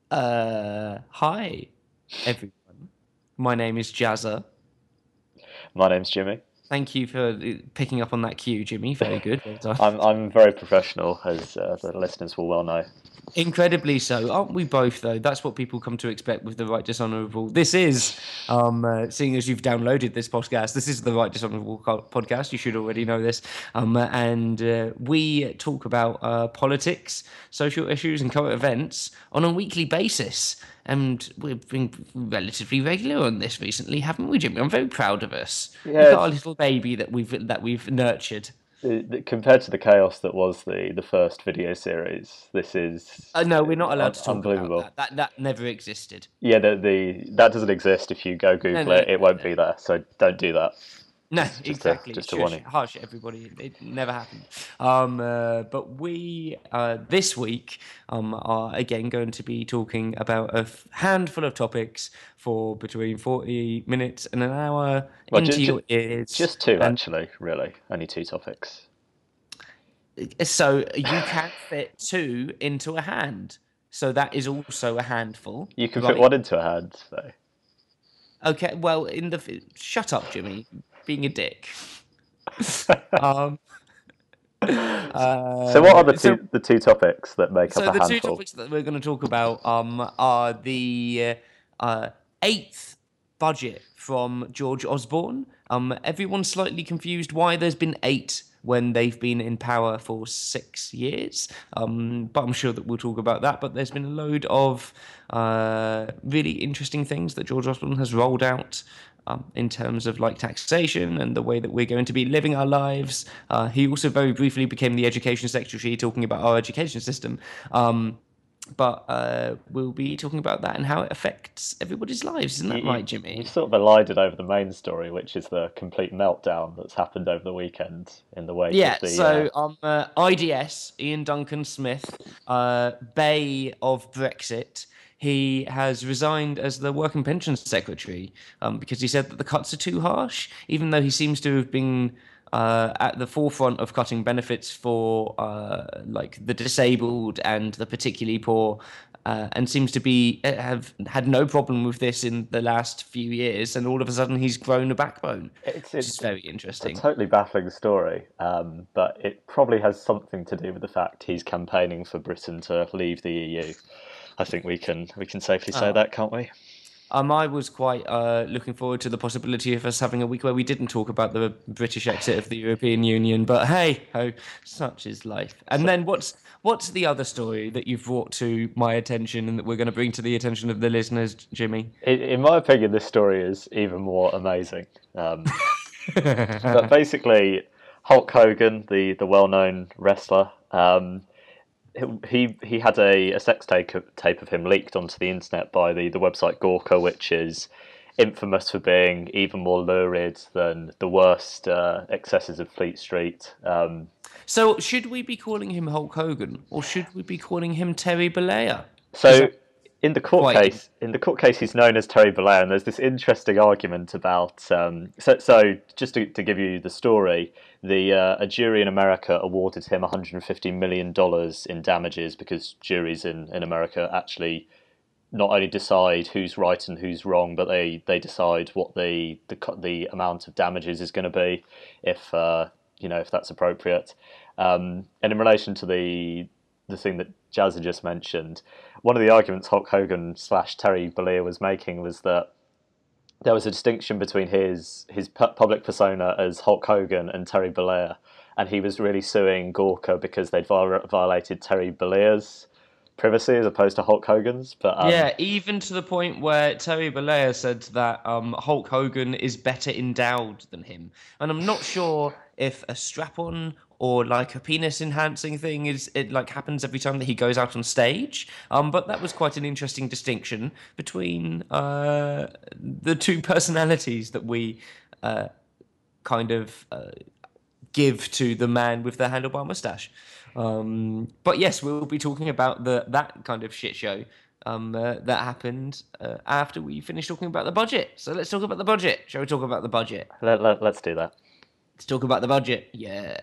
Hi, everyone. My name is Jazza. My name's Jimmy. Thank you for picking up on that cue, Jimmy. Very good. Well done. I'm very professional, as the listeners will well know. Incredibly so. Aren't we both, though? That's what people come to expect with the Right Dishonourable. This is, seeing as you've downloaded this podcast, this is the Right Dishonourable podcast. You should already know this. And we talk about politics, social issues, and current events on a weekly basis. And we've been relatively regular on this recently, haven't we, Jimmy? I'm very proud of us. Yeah, Look at our it's little baby that we've nurtured. compared to the chaos that was the first video series. This is No, we're not allowed to talk about unbelievable. that. That never existed. Yeah, the that doesn't exist. If you go No, Google no, it, it no, won't no. be there. So don't do that. No, exactly. Just a Shush, warning. hush, everybody. It never happened. But we this week are again going to be talking about a handful of topics for between 40 minutes and an hour Well, into your ears, just two and actually. Really, only two topics. so you can fit two into a hand. So that is also a handful, You can fit right? one into a hand, though. Okay. Well, shut up, Jimmy, being a dick. Um. So, what are So the two topics that make up So a the two handful? topics that we're going to talk about are the eighth budget from George Osborne. Everyone's slightly confused why there's been eight when they've been in power for 6 years. But I'm sure that we'll talk about that. But there's been a load of really interesting things that George Osborne has rolled out in terms of like taxation and the way that we're going to be living our lives. He also very briefly became the education secretary, talking about our education system. But we'll be talking about that and how it affects everybody's lives. Isn't You, that you, right, Jimmy? you've sort of elided over the main story, which is the complete meltdown that's happened over the weekend in the wake Yeah, of the. so IDS, Ian Duncan Smith, Bay of Brexit, he has resigned as the Work and Pensions Secretary because he said that the cuts are too harsh, even though he seems to have been at the forefront of cutting benefits for like the disabled and the particularly poor. And seems to be have had no problem with this in the last few years, and all of a sudden he's grown a backbone, It's which is very a interesting. totally baffling story, but it probably has something to do with the fact he's campaigning for Britain to leave the EU. I think we can safely say Oh. that, can't we? I was quite looking forward to the possibility of us having a week where we didn't talk about the British exit of the European Union, but hey, ho, such is life. And So, then what's the other story that you've brought to my attention and that we're going to bring to the attention of the listeners, Jimmy? in my opinion, this story is even more amazing. But basically, Hulk Hogan, the well known wrestler, he had a sex tape of him leaked onto the internet by the website Gawker, which is infamous for being even more lurid than the worst excesses of Fleet Street. So should we be calling him Hulk Hogan or should we be calling him Terry Bollea? Because So quite in the court case, he's known as Terry Bollea, and there's this interesting argument about. So just to give you the story, the a jury in America awarded him $150 million in damages because juries in America actually not only decide who's right and who's wrong, but they decide what the amount of damages is going to be if if that's appropriate. And in relation to the thing that Jazza just mentioned, one of the arguments Hulk Hogan slash Terry Bollea was making was that there was a distinction between his public persona as Hulk Hogan and Terry Bollea, and he was really suing Gawker because they'd violated Terry Bollea's privacy as opposed to Hulk Hogan's. But Yeah, even to the point where Terry Bollea said that Hulk Hogan is better endowed than him. And I'm not sure if a strap-on or like a penis enhancing thing it like happens every time that he goes out on stage. But that was quite an interesting distinction between the two personalities that we kind of give to the man with the handlebar mustache. But yes, we'll be talking about that kind of shit show that happened after we finish talking about the budget. So let's talk about the budget. Shall we talk about the budget? let's do that. Let's talk about the budget. Yeah.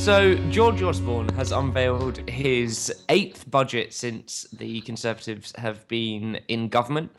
So George Osborne has unveiled his 8th budget since the Conservatives have been in government.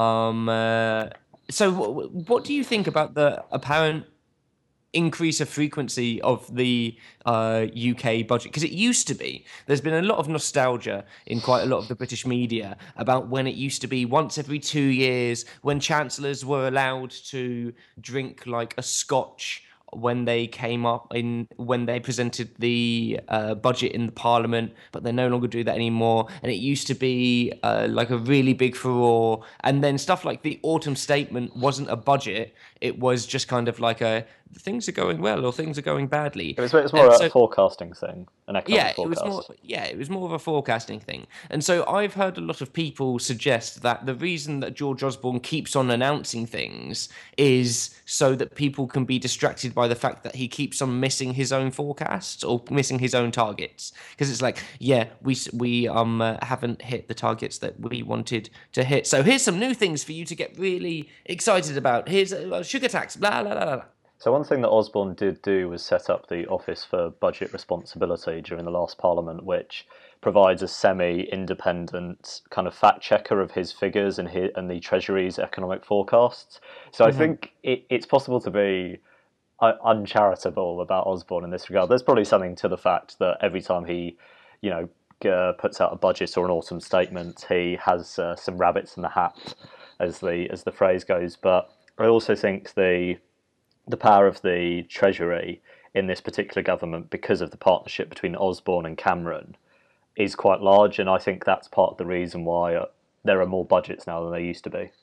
What do you think about the apparent increase of frequency of the UK budget? Because it used to be, there's been a lot of nostalgia in quite a lot of the British media about when it used to be once every 2 years, when chancellors were allowed to drink like a scotch when they came up in when they presented the budget in the Parliament, but they no longer do that anymore. And it used to be like a really big furore. And then stuff like the autumn statement wasn't a budget; it was just kind of like a things are going well or things are going badly. It's more a forecasting thing, an economic forecast. It was more of a forecasting thing. And so I've heard a lot of people suggest that the reason that George Osborne keeps on announcing things is so that people can be distracted by the fact that he keeps on missing his own forecasts or missing his own targets. Because it's like, yeah, we haven't hit the targets that we wanted to hit. So here's some new things for you to get really excited about. Here's a sugar tax, blah, blah, blah, blah. So one thing that Osborne did do was set up the Office for Budget Responsibility during the last Parliament, which provides a semi-independent kind of fact checker of his figures and the Treasury's economic forecasts. So I think it's possible to be uncharitable about Osborne in this regard. There's probably something to the fact that every time he, puts out a budget or an autumn statement, he has some rabbits in the hat, as the phrase goes. But I also think the power of the Treasury in this particular government, because of the partnership between Osborne and Cameron, is quite large, and I think that's part of the reason why there are more budgets now than there used to be.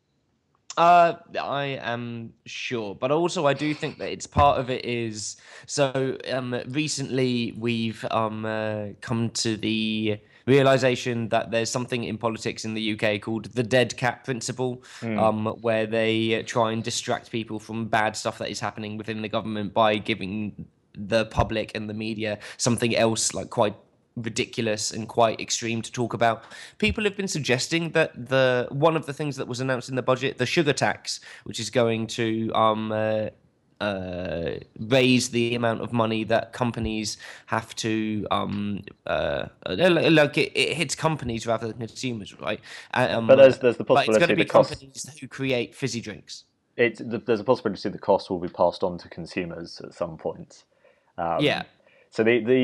I am sure, but also I do think that it's part of it is so. Recently, we've come to the realization that there's something in politics in the UK called the dead cat principle, where they try and distract people from bad stuff that is happening within the government by giving the public and the media something else like quite ridiculous and quite extreme to talk about. People have been suggesting that one of the things that was announced in the budget, the sugar tax, which is going to raise the amount of money that companies have to it hits companies rather than consumers, right? But there's the possibility but it's going to be companies who create fizzy drinks. There's a possibility the cost will be passed on to consumers at some point. Yeah. So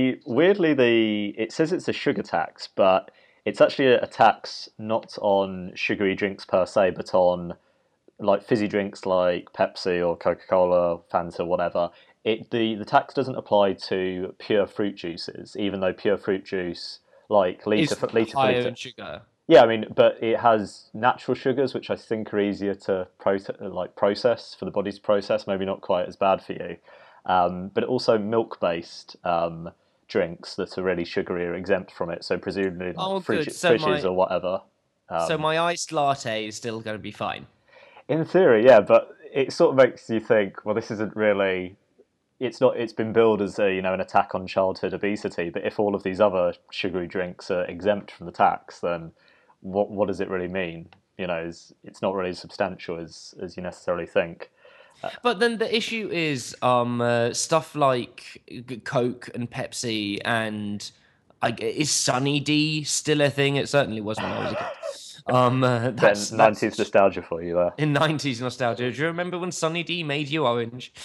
it says it's a sugar tax, but it's actually a tax not on sugary drinks per se, but on like fizzy drinks like Pepsi or Coca-Cola, Fanta, whatever. The tax doesn't apply to pure fruit juices, even though pure fruit juice like liter for liter sugar. Yeah, I mean, but it has natural sugars, which I think are easier to process for the body to process. Maybe not quite as bad for you. But also milk-based drinks that are really sugary are exempt from it. So presumably fridges or whatever. So my iced latte is still going to be fine. In theory, yeah, but it sort of makes you think, well, this isn't really. It's been billed as an attack on childhood obesity. But if all of these other sugary drinks are exempt from the tax, then what does it really mean? It's not really as substantial as you necessarily think. But then the issue is stuff like Coke and Pepsi and is Sunny D still a thing? It certainly was when I was a kid. That's 90s nostalgia for you there. In 90s nostalgia. Do you remember when Sunny D made you orange?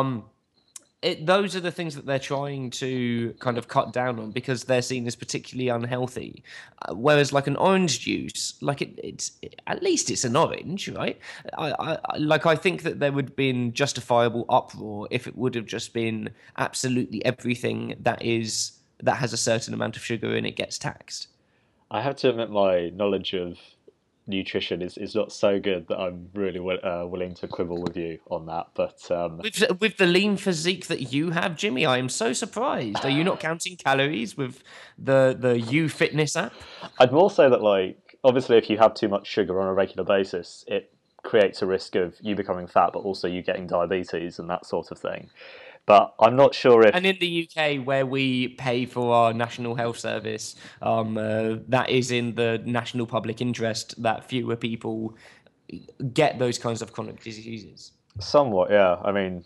Those are the things that they're trying to kind of cut down on because they're seen as particularly unhealthy. Whereas like an orange juice, like it's at least it's an orange, right? I think that there would have been justifiable uproar if it would have just been absolutely everything that has a certain amount of sugar in it gets taxed. I have to admit my knowledge of nutrition is not so good that I'm really willing to quibble with you on that. But with the lean physique that you have, Jimmy, I am so surprised. Are you not counting calories with the You Fitness app? I'd more say that, like, obviously, if you have too much sugar on a regular basis, it creates a risk of you becoming fat, but also you getting diabetes and that sort of thing. But I'm not sure if... And in the UK, where we pay for our National Health Service, that is in the national public interest that fewer people get those kinds of chronic diseases. Somewhat, yeah. I mean,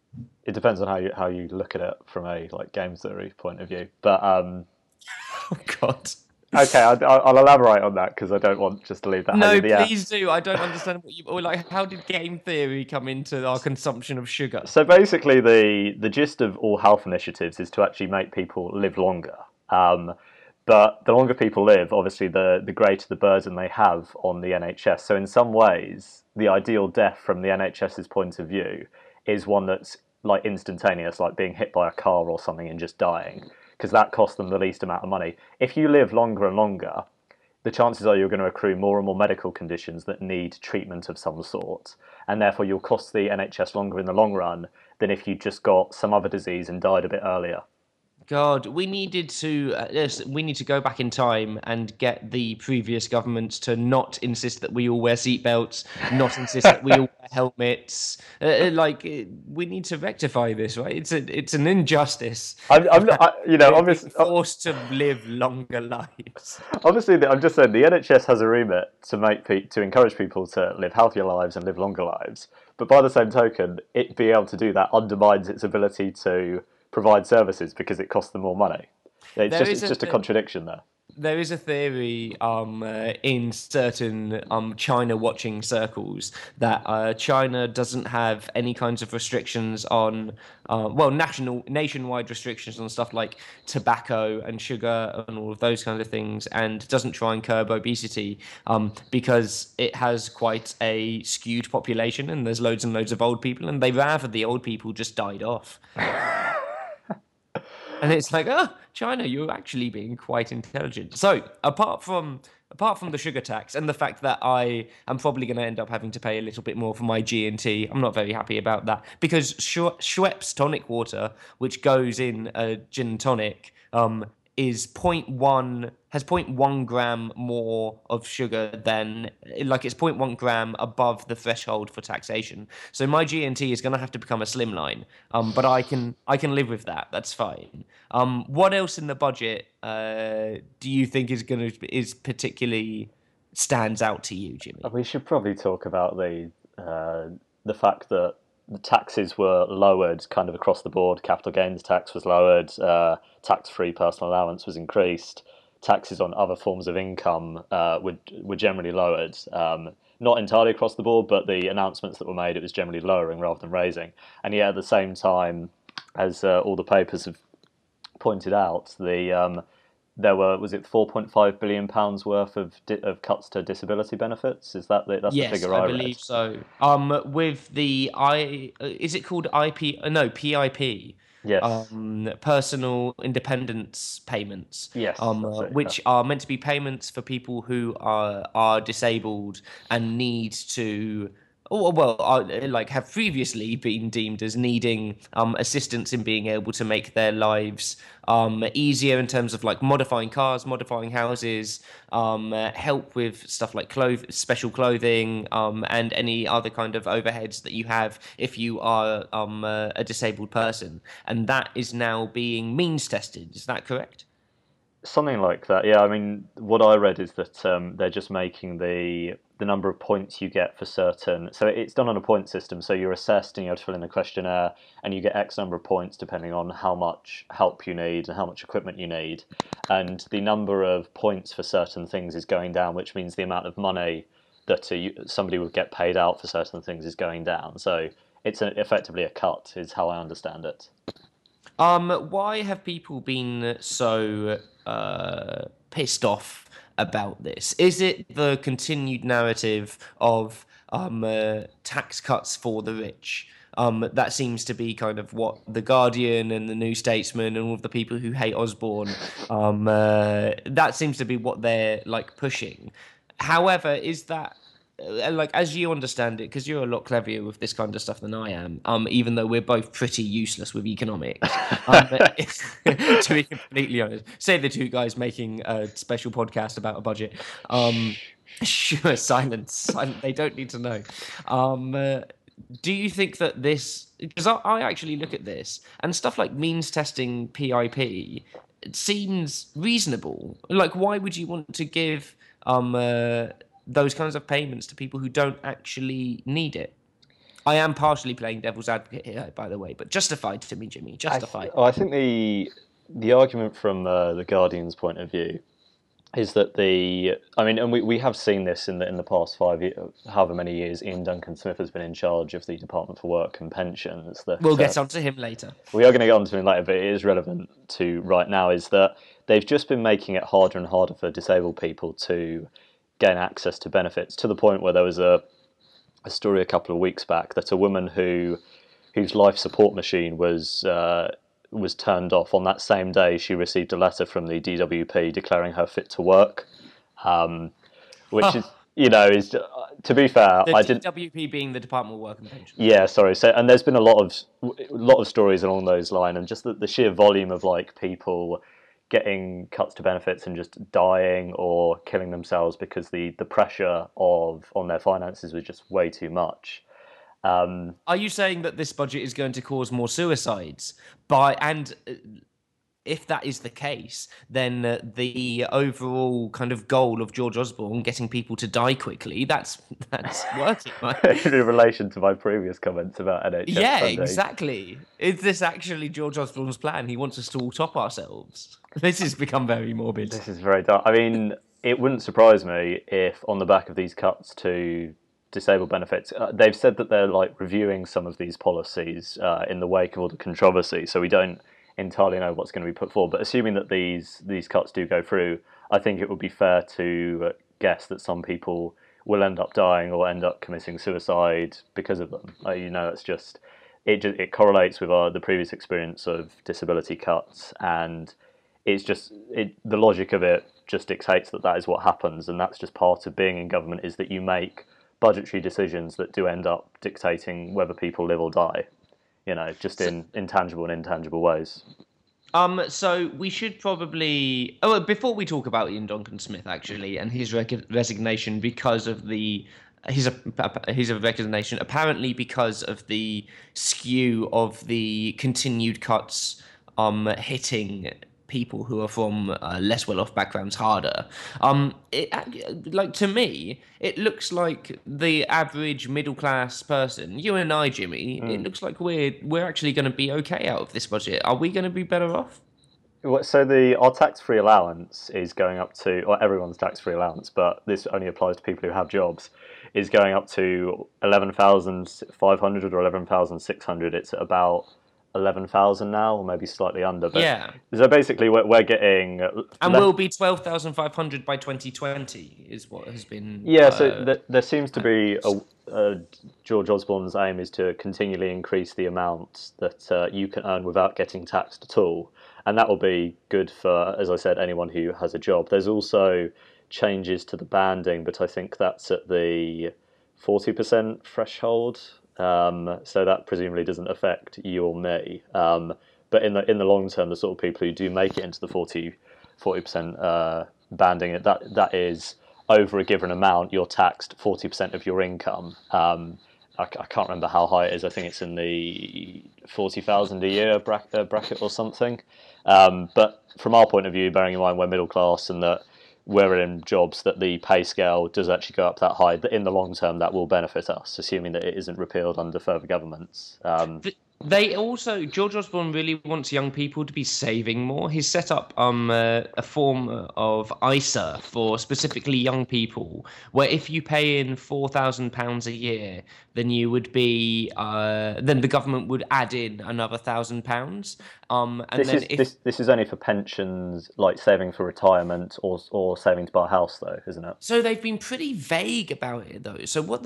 It depends on how you look at it from a like game theory point of view. But Oh God. okay, I'll elaborate on that because I don't want just to leave that hanging No, in the air. please do. I don't understand what you or like. How did game theory come into our consumption of sugar? So basically, the gist of all health initiatives is to actually make people live longer. Um, but the longer people live, obviously, the greater the burden they have on the NHS. So in some ways, the ideal death from the NHS's point of view is one that's like instantaneous, like being hit by a car or something and just dying, because that costs them the least amount of money. If you live longer and longer, the chances are you're going to accrue more and more medical conditions that need treatment of some sort, and therefore you'll cost the NHS longer in the long run than if you just got some other disease and died a bit earlier. God, we needed to. Yes, we need to go back in time and get the previous governments to not insist that we all wear seatbelts, not insist that we all wear helmets. We need to rectify this, right? It's an injustice I'm not, that I'm we're being just, forced to live longer lives. obviously, I'm just saying the NHS has a remit to to encourage people to live healthier lives and live longer lives. But by the same token, it being able to do that undermines its ability to provide services because it costs them more money. There is It's just a a contradiction there. there is a theory in certain China watching circles that China doesn't have any kinds of restrictions on nationwide restrictions on stuff like tobacco and sugar and all of those kinds of things, and doesn't try and curb obesity because it has quite a skewed population and there's loads and loads of old people, and they rather the old people just died off. And it's like, oh, China, you're actually being quite intelligent. So, apart from the sugar tax and the fact that I am probably going to end up having to pay a little bit more for my G&T, I'm not very happy about that because Schweppes tonic water, which goes in a gin and tonic, is point 0.1 has zero point 0.1 gram more of sugar than like it's zero point 0.1 gram above the threshold for taxation. So my G&T is going to have to become a slimline. But I can live with that. That's fine. What else in the budget do you think is particularly stands out to you, Jimmy? We should probably talk about the fact that the taxes were lowered kind of across the board. Capital gains tax was lowered. Tax-free personal allowance was increased. Taxes on other forms of income were generally lowered. Not entirely across the board, but the announcements that were made, it was generally lowering rather than raising. And yet, at the same time, as all the papers have pointed out, there were, was it £4.5 billion worth of cuts to disability benefits? That's the Yes, figure I I read? believe so. With the is it called IP? No, PIP. Yes, Personal independence payments. yes, that's it. Yeah. Which are meant to be payments for people who are disabled and need to. Oh, well, like have previously been deemed as needing assistance in being able to make their lives easier in terms of like modifying cars, modifying houses, help with stuff like special clothing, and any other kind of overheads that you have if you are a disabled person. And that is now being means tested. Is that correct? Something like that, yeah. I mean, what I read is that they're just making the number of points you get for certain. So it's done on a point system. So you're assessed and you have to fill in a questionnaire, and you get X number of points depending on how much help you need and how much equipment you need. And the number of points for certain things is going down, which means the amount of money that somebody would get paid out for certain things is going down. So it's effectively a cut, is how I understand it. Why have people been so pissed off about this? Is it the continued narrative of tax cuts for the rich? That seems to be kind of what the Guardian and the New Statesman and all of the people who hate Osborne. That seems to be what they're like pushing. However, is that like as you understand it, because you're a lot cleverer with this kind of stuff than I am, even though we're both pretty useless with economics, to be completely honest, say the two guys making a special podcast about a budget. Sure, silence. They don't need to know. Do you think that this, because I actually look at this and stuff like means testing PIP, it seems reasonable. Like, why would you want to give those kinds of payments to people who don't actually need it? I am partially playing devil's advocate here, by the way, but justified to me, Jimmy. Justified. I think the argument from the Guardian's point of view is that I mean, and we have seen this in the past 5 years, however many years Ian Duncan Smith has been in charge of the Department for Work and Pensions. That We'll get onto him later. We are going to get onto him later, but it is relevant to right now. Is that they've just been making it harder and harder for disabled people to gain access to benefits, to the point where there was a story a couple of weeks back that a woman whose life support machine was turned off on that same day, she received a letter from the DWP declaring her fit to work, which is, is to be fair, the DWP being the Department of Work and Pensions. Yeah, sorry. So, and there's been a lot of stories along those lines, and just the sheer volume of people getting cuts to benefits and just dying or killing themselves because the pressure on their finances was just way too much. Are you saying that this budget is going to cause more suicides? If that is the case, then the overall kind of goal of George Osborne, getting people to die quickly, that's working, right? In relation to my previous comments about NHS Yeah, funding. Exactly. Is this actually George Osborne's plan? He wants us to all top ourselves. This has become very morbid. This is very dark. I mean, it wouldn't surprise me if on the back of these cuts to disabled benefits, they've said that they're reviewing some of these policies in the wake of all the controversy, so we don't entirely know what's going to be put forward. But assuming that these cuts do go through, I think it would be fair to guess that some people will end up dying or end up committing suicide because of them. It's just it correlates with the previous experience of disability cuts, and it's just the logic of it just dictates that is what happens, and that's just part of being in government, is that you make budgetary decisions that do end up dictating whether people live or die. Just in tangible and intangible ways. So we should probably... before we talk about Ian Duncan Smith, actually, and his resignation because of his resignation, apparently because of the skew of the continued cuts hitting people who are from less well-off backgrounds harder. To me, it looks like the average middle-class person, you and I, Jimmy, it looks like we're actually going to be okay out of this budget. Are we going to be better off? So our tax-free allowance is going up to, or everyone's tax-free allowance, but this only applies to people who have jobs, is going up to 11,500 or 11,600. It's at about 11,000 now, or maybe slightly under. But yeah. So basically, we're getting, and will be 12,500 by 2020, is what has been. Yeah. So there seems to be George Osborne's aim is to continually increase the amount that you can earn without getting taxed at all, and that will be good for, as I said, anyone who has a job. There's also changes to the banding, but I think that's at the 40% threshold. So that presumably doesn't affect you or me. But in the long term, the sort of people who do make it into the 40% banding, that is over a given amount, you're taxed 40% of your income. I can't remember how high it is. I think it's in the 40,000 a year bracket or something. But from our point of view, bearing in mind we're middle class and that we're in jobs that the pay scale does actually go up that high, that in the long term that will benefit us, assuming that it isn't repealed under further governments. George Osborne really wants young people to be saving more. He's set up a form of ISA for specifically young people, where if you pay in £4,000 a year, then you would be then the government would add in another £1,000. This is only for pensions, like saving for retirement or saving to buy a house, though, isn't it? So they've been pretty vague about it, though. So what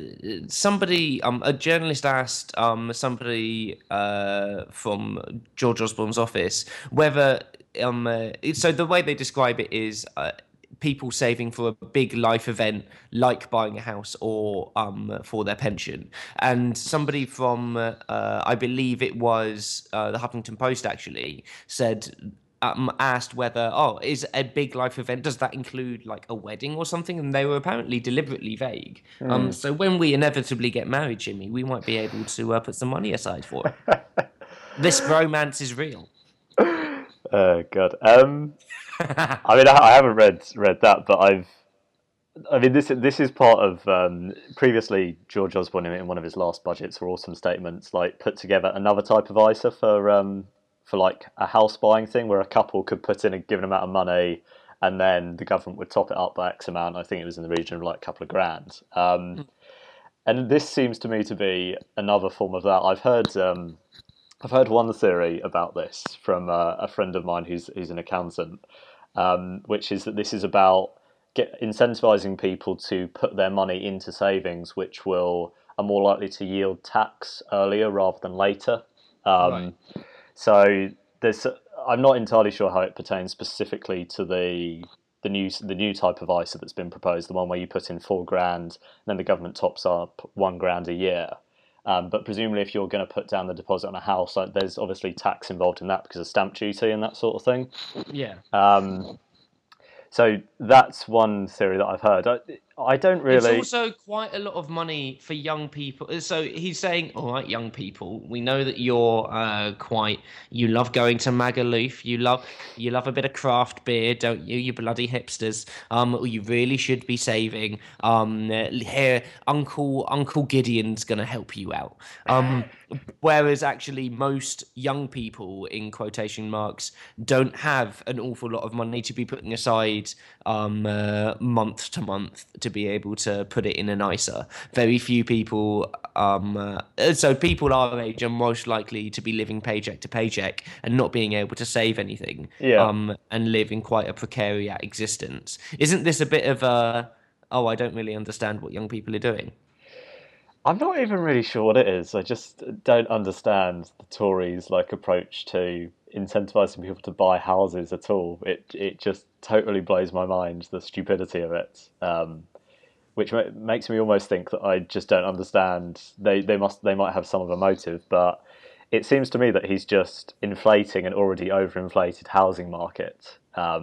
a journalist asked somebody from George Osborne's office whether so the way they describe it is people saving for a big life event like buying a house or for their pension. And somebody from I believe it was the Huffington Post actually said, asked whether, is a big life event, does that include like a wedding or something? And they were apparently deliberately vague. So when we inevitably get married, Jimmy, we might be able to put some money aside for it. This romance is real. Oh God. I mean, I haven't read that, but I mean, this is part of previously George Osborne in one of his last budgets or autumn statements, like put together another type of ISA for like a house buying thing where a couple could put in a given amount of money and then the government would top it up by X amount. I think it was in the region of like a couple of grand. And this seems to me to be another form of that. I've heard one theory about this from a friend of mine who's an accountant, which is that this is about incentivizing people to put their money into savings, which are more likely to yield tax earlier rather than later. Right. So there's, I'm not entirely sure how it pertains specifically to the new type of ISA that's been proposed, the one where you put in 4 grand, and then the government tops up 1 grand a year. But presumably, if you're going to put down the deposit on a house, like, there's obviously tax involved in that because of stamp duty and that sort of thing. Yeah. So that's one theory that I've heard. I don't really. It's also quite a lot of money for young people. So he's saying, all right, young people, we know that you're you love going to Magaluf, you love a bit of craft beer, don't you? You bloody hipsters. You really should be saving. Here, Uncle Gideon's gonna help you out. Whereas actually most young people, in quotation marks, don't have an awful lot of money to be putting aside month to month to be able to put it in an ISA. Very few people, so people our age are most likely to be living paycheck to paycheck and not being able to save anything, and live in quite a precarious existence. Isn't this a bit of a, oh, I don't really understand what young people are doing? I'm not even really sure what it is. I just don't understand the Tories' approach to incentivizing people to buy houses at all. It just totally blows my mind, the stupidity of it. Which makes me almost think that I just don't understand. They might have some of a motive, but it seems to me that he's just inflating an already overinflated housing market.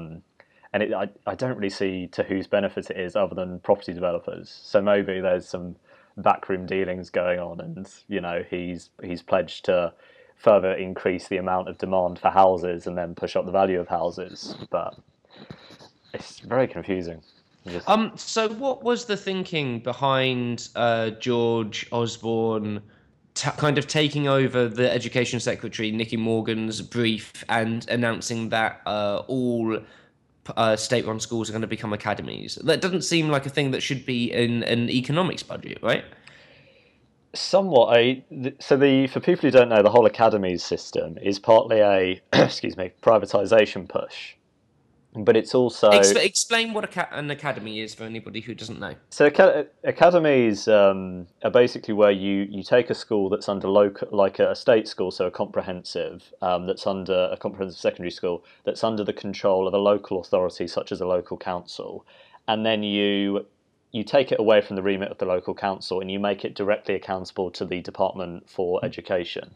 I don't really see to whose benefit it is other than property developers. So maybe there's some backroom dealings going on, and he's pledged to further increase the amount of demand for houses and then push up the value of houses. But it's very confusing. So what was the thinking behind George Osborne kind of taking over the Education Secretary Nicky Morgan's brief and announcing that all state-run schools are going to become academies? That doesn't seem like a thing that should be in an economics budget, right? Somewhat. For people who don't know, the whole academies system is partly a excuse me, privatization push. But it's also explain what an academy is for anybody who doesn't know. So academies are basically where you take a school that's under like a state school, so a comprehensive that's under a comprehensive secondary school that's under the control of a local authority, such as a local council, and then you take it away from the remit of the local council and you make it directly accountable to the Department for Education.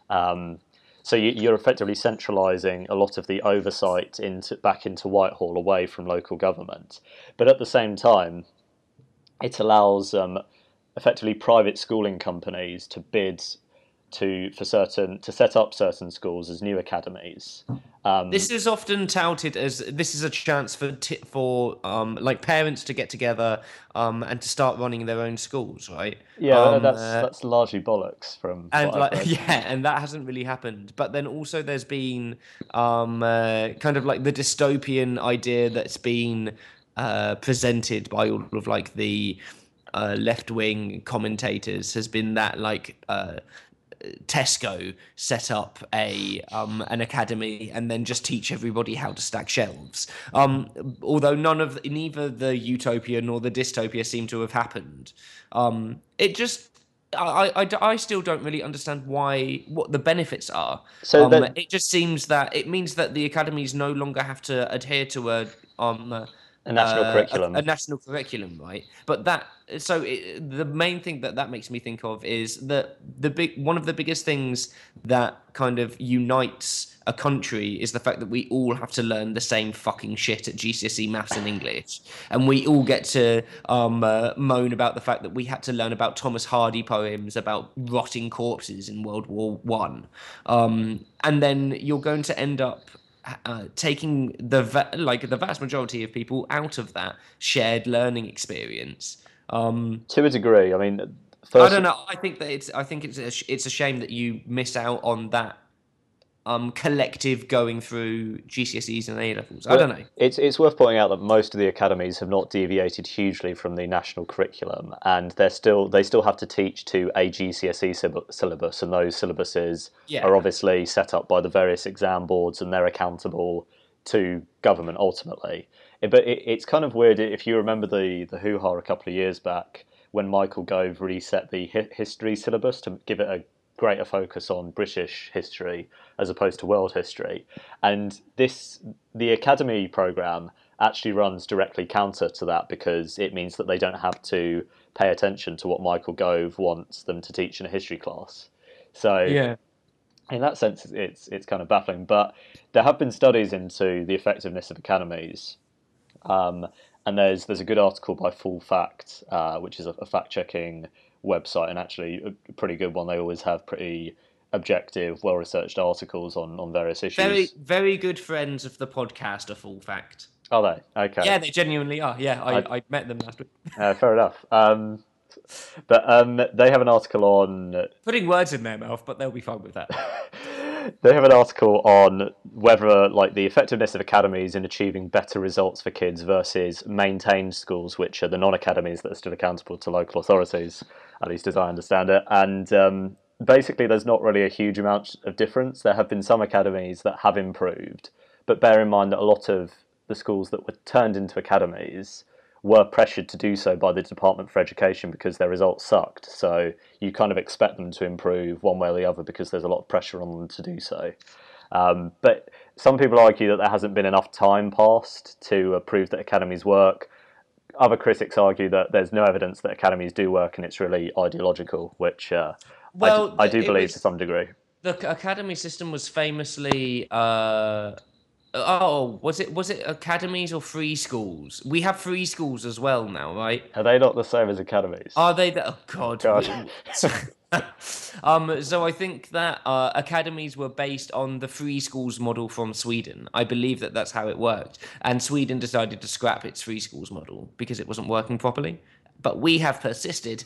So you're effectively centralising a lot of the oversight back into Whitehall, away from local government. But at the same time, it allows effectively private schooling companies to bid to set up certain schools as new academies. This is often touted as this is a chance for parents to get together and to start running their own schools, right? Yeah, that's largely bollocks from and that hasn't really happened. But then also there's been kind of like the dystopian idea that's been presented by all of the left-wing commentators has been that Tesco set up an academy and then just teach everybody how to stack shelves. Although neither the utopia nor the dystopia seem to have happened. It just I still don't really understand what the benefits are. So it just seems that it means that the academies no longer have to adhere to a national curriculum. A national curriculum, right? But the main thing that makes me think of is that one of the biggest things that kind of unites a country is the fact that we all have to learn the same fucking shit at GCSE maths and English, and we all get to moan about the fact that we had to learn about Thomas Hardy poems about rotting corpses in World War I, and then you're going to end up taking the vast majority of people out of that shared learning experience. To a degree, I mean, I first, don't know. I think it's a shame that you miss out on that collective going through GCSEs and A levels. I don't but know. it's worth pointing out that most of the academies have not deviated hugely from the national curriculum, and they still have to teach to a GCSE syllabus, and those syllabuses Yeah. are obviously set up by the various exam boards, and they're accountable to government ultimately. It's kind of weird if you remember the hoo-ha a couple of years back when Michael Gove reset the history syllabus to give it a greater focus on British history as opposed to world history. And the academy program actually runs directly counter to that because it means that they don't have to pay attention to what Michael Gove wants them to teach in a history class. So Yeah. in that sense, it's kind of baffling. But there have been studies into the effectiveness of academies, and there's a good article by Full Fact, which is a fact checking website, and actually a pretty good one. They always have pretty objective, well researched articles on various Very, issues. very good friends of the podcast, a full fact. Are they? Okay. Yeah, they genuinely are. Yeah, I, I met them last week. fair enough. But they have an article on Putting words in their mouth, but they'll be fine with that. they have an article on whether like the effectiveness of academies in achieving better results for kids versus maintained schools, which are the non-academies that are still accountable to local authorities, at least as I understand it. And basically, there's not really a huge amount of difference. There have been some academies that have improved, but bear in mind that a lot of the schools that were turned into academies were pressured to do so by the Department for Education because their results sucked. So you kind of expect them to improve one way or the other because there's a lot of pressure on them to do so. But some people argue that there hasn't been enough time passed to prove that academies work. Other critics argue that there's no evidence that academies do work and it's really ideological, which I do believe to some degree. The academy system was famously was it academies or free schools? We have free schools as well now, right? Are they not the same as academies? Are they the, oh God. God. So I think that academies were based on the free schools model from Sweden. I believe that that's how it worked. And Sweden decided to scrap its free schools model because it wasn't working properly. But we have persisted.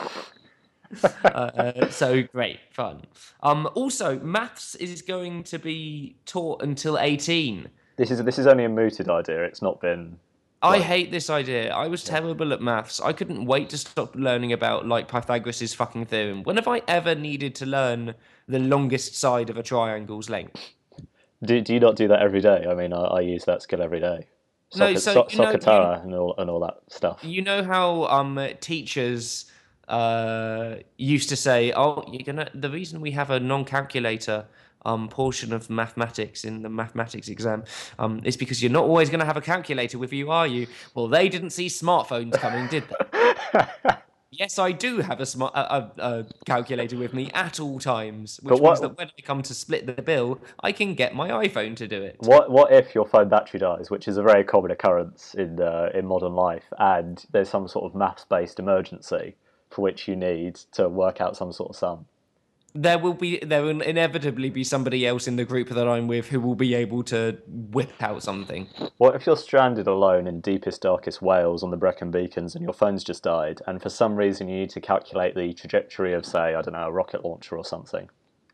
So great fun. Also, maths is going to be taught until 18. This is only a mooted idea. It's not been. I hate this idea. I was terrible at maths. I couldn't wait to stop learning about like Pythagoras' fucking theorem. When have I ever needed to learn the longest side of a triangle's length? Do you not do that every day? I mean, I use that skill every day. No, so Socotora and all that stuff. you know how teachers used to say, "Oh, the reason we have a non-calculator portion of mathematics in the mathematics exam is because you're not always going to have a calculator with you, are you?" Well, they didn't see smartphones coming, did they? Yes, I do have a calculator with me at all times, which means that when I come to split the bill, I can get my iPhone to do it. What if your phone battery dies, which is a very common occurrence in modern life, and there's some sort of maths-based emergency for which you need to work out some sort of sum? There will inevitably be somebody else in the group that I'm with who will be able to whip out something. What if you're stranded alone in deepest, darkest Wales on the Brecon Beacons and your phone's just died, and for some reason you need to calculate the trajectory of, say, I don't know, a rocket launcher or something?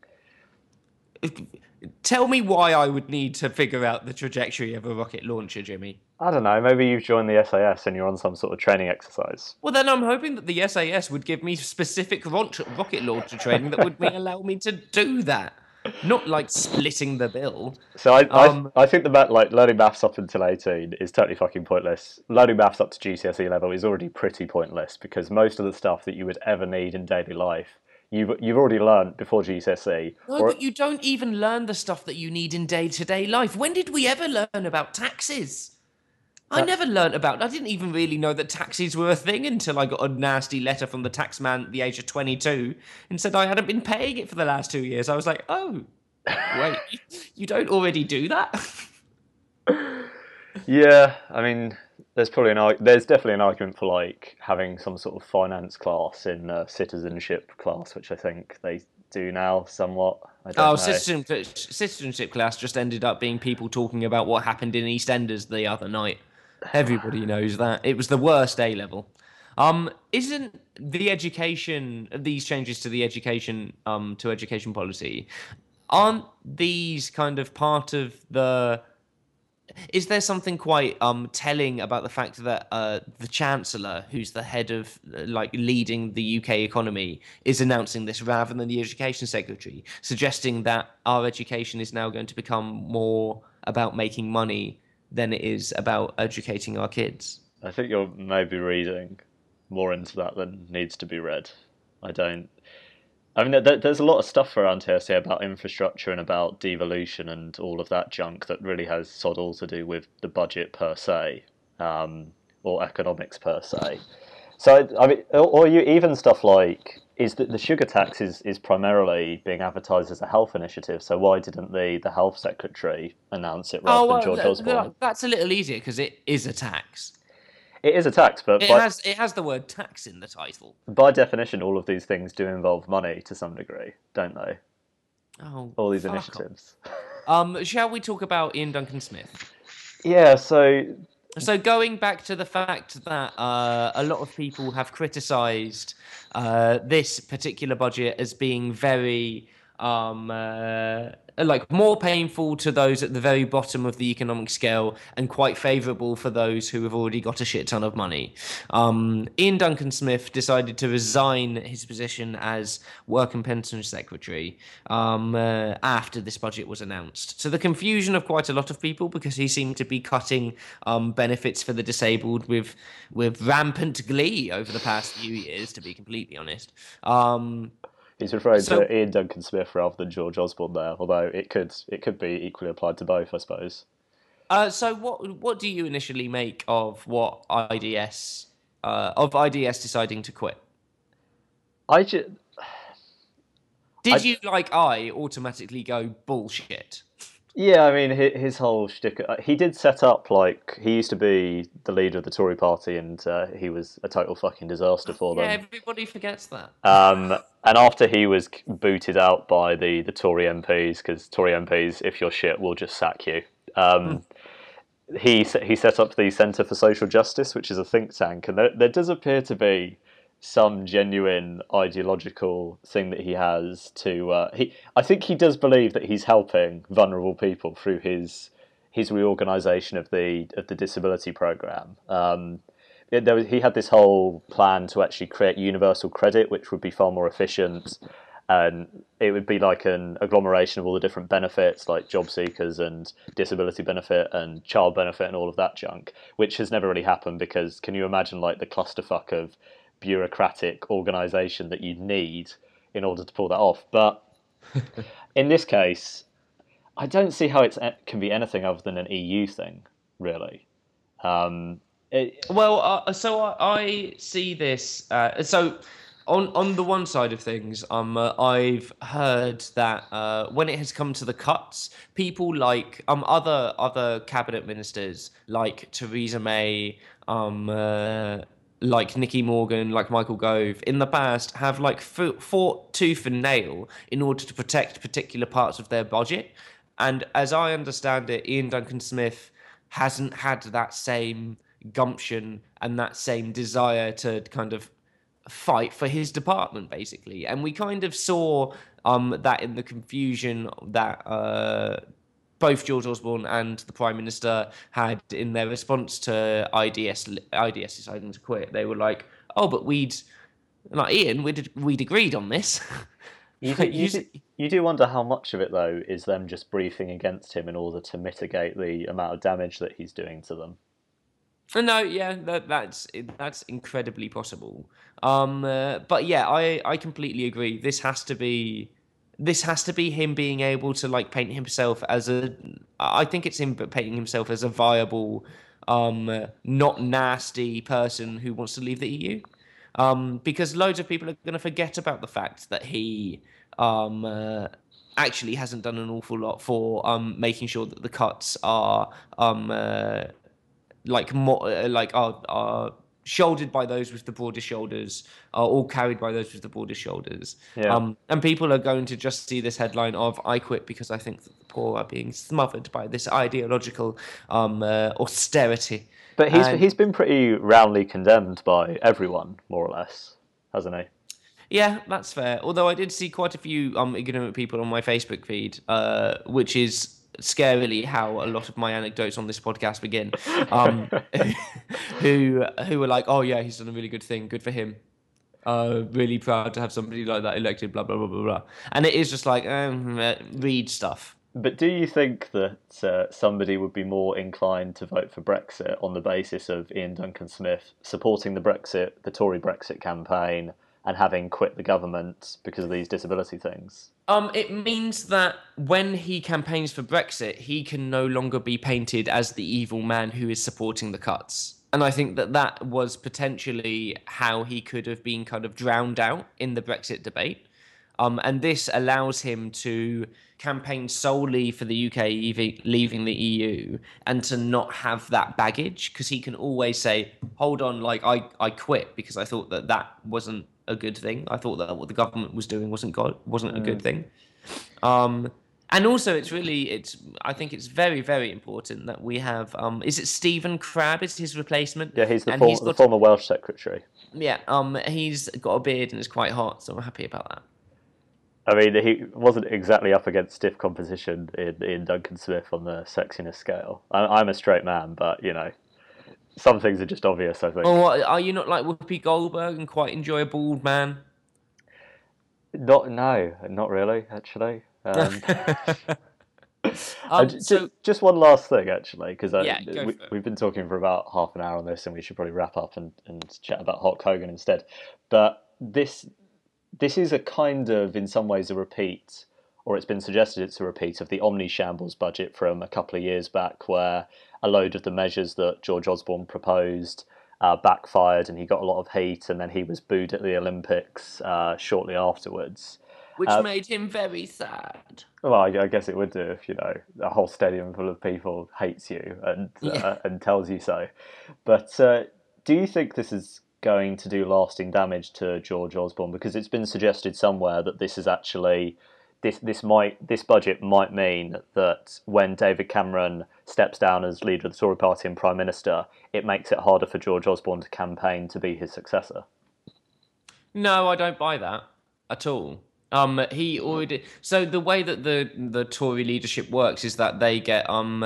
Tell me why I would need to figure out the trajectory of a rocket launcher, Jimmy. I don't know, maybe you've joined the SAS and you're on some sort of training exercise. Well, then I'm hoping that the SAS would give me specific rocket launcher training that would allow me to do that. Not like splitting the bill. So I think learning maths up until 18 is totally fucking pointless. Learning maths up to GCSE level is already pretty pointless because most of the stuff that you would ever need in daily life you've already learned before GCSE. No, but you don't even learn the stuff that you need in day-to-day life. When did we ever learn about taxes? I never learnt about. I didn't even really know that taxes were a thing until I got a nasty letter from the tax man at the age of 22 and said I hadn't been paying it for the last 2 years. I was like, oh, wait, you don't already do that? Yeah, I mean, there's definitely an argument for like having some sort of finance class in citizenship class, which I think do now, somewhat. I don't Oh, know. citizenship class just ended up being people talking about what happened in EastEnders the other night. Everybody knows that. It was the worst A level. Isn't the education these changes to the education policy, aren't these kind of part of the is there something quite telling about the fact that the chancellor, who's the head of like leading the UK economy, is announcing this rather than the education secretary, suggesting that our education is now going to become more about making money than it is about educating our kids? I think you're maybe reading more into that than needs to be read. I don't. I mean, there's a lot of stuff around here, say, about infrastructure and about devolution and all of that junk that really has sod all to do with the budget per se, or economics per se. So, I mean, or you even stuff like is that the sugar tax is primarily being advertised as a health initiative. So why didn't the health secretary announce it rather Oh, than well, George Osborne? that's a little easier because it is a tax. It is a tax, but It has the word tax in the title. by definition, all of these things do involve money to some degree, don't they? Oh, All these fuck initiatives. off. Shall we talk about Ian Duncan Smith? Yeah, so So going back to the fact that a lot of people have criticised this particular budget as being very like more painful to those at the very bottom of the economic scale and quite favourable for those who have already got a shit ton of money. Ian Duncan Smith decided to resign his position as Work and Pensions Secretary after this budget was announced. To the confusion of quite a lot of people, because he seemed to be cutting benefits for the disabled with rampant glee over the past few years, to be completely honest. he's referring So to Ian Duncan Smith rather than George Osborne there, although it could be equally applied to both, I suppose. So what do you initially make of what IDS deciding to quit? I just, Did you like I automatically go bullshit? yeah, I mean his whole shtick. He did set up like he used to be the leader of the Tory party, and he was a total fucking disaster for Yeah, them. everybody forgets that. And after he was booted out by the Tory MPs, because Tory MPs, if you're shit, will just sack you. He set up the Centre for Social Justice, which is a think tank, and there does appear to be some genuine ideological thing that he has to. I think he does believe that he's helping vulnerable people through his reorganisation of the disability programme. He had this whole plan to actually create universal credit, which would be far more efficient, and it would be like an agglomeration of all the different benefits, like job seekers and disability benefit and child benefit and all of that junk, which has never really happened because can you imagine like the clusterfuck of bureaucratic organisation that you'd need in order to pull that off? But in this case, I don't see how it can be anything other than an EU thing, really. Well, so I see this. So on the one side of things, I've heard that when it has come to the cuts, people like other cabinet ministers like Theresa May, like Nicky Morgan, like Michael Gove, in the past have like fought tooth and nail in order to protect particular parts of their budget. And as I understand it, Ian Duncan Smith hasn't had that same gumption and that same desire to kind of fight for his department, basically. And we kind of saw that in the confusion that both George Osborne and the Prime Minister had in their response to IDS deciding to quit. They were like, "Oh, but Ian, we'd agreed on this." You do wonder how much of it though is them just briefing against him in order to mitigate the amount of damage that he's doing to them. No, yeah, that's incredibly possible. But yeah, I completely agree. This has to be him being able to like paint himself as a. I think it's him painting himself as a viable, not nasty person who wants to leave the EU. Because loads of people are going to forget about the fact that he actually hasn't done an awful lot for making sure that the cuts are like more like are shouldered by those with the broadest shoulders, or carried by those with the broadest shoulders. Yeah. And people are going to just see this headline of "I quit because I think that the poor are being smothered by this ideological austerity." But And he's been pretty roundly condemned by everyone, more or less, hasn't he? yeah, that's fair. Although I did see quite a few ignorant people on my Facebook feed, which is scarily how a lot of my anecdotes on this podcast begin. Um, who were like, "Oh yeah, he's done a really good thing. Good for him. Really proud to have somebody like that elected." Blah blah blah blah blah. And it is just like read stuff. But do you think that somebody would be more inclined to vote for Brexit on the basis of Ian Duncan Smith supporting the Tory Brexit campaign, and having quit the government because of these disability things? It means that when he campaigns for Brexit, he can no longer be painted as the evil man who is supporting the cuts. And I think that that was potentially how he could have been kind of drowned out in the Brexit debate. And this allows him to campaign solely for the UK leaving the EU and to not have that baggage, because he can always say, hold on, like I quit because I thought that wasn't a good thing. I thought that what the government was doing wasn't a good thing. And also I think it's very, very important that we have, is it Stephen Crabb is his replacement? Yeah, he's the former Welsh secretary. Yeah, he's got a beard and is quite hot, so I'm happy about that. I mean, he wasn't exactly up against stiff competition in Duncan Smith on the sexiness scale. I'm a straight man, but, some things are just obvious, I think. Or what, are you not like Whoopi Goldberg and quite enjoy a bald man? Not really, actually. Just one last thing, actually, because we've been talking for about half an hour on this, and we should probably wrap up and chat about Hulk Hogan instead. But this is a kind of, in some ways, a repeat, or it's been suggested it's a repeat of the Omni Shambles budget from a couple of years back, where a load of the measures that George Osborne proposed backfired, and he got a lot of heat, and then he was booed at the Olympics shortly afterwards. Which made him very sad. Well, I guess it would do if, a whole stadium full of people hates you and tells you so. But do you think this is going to do lasting damage to George Osborne? Because it's been suggested somewhere that this is actually this budget might mean that when David Cameron steps down as leader of the Tory party and Prime Minister, it makes it harder for George Osborne to campaign to be his successor. No, I don't buy that at all. He already. So the way that the Tory leadership works is that they get kind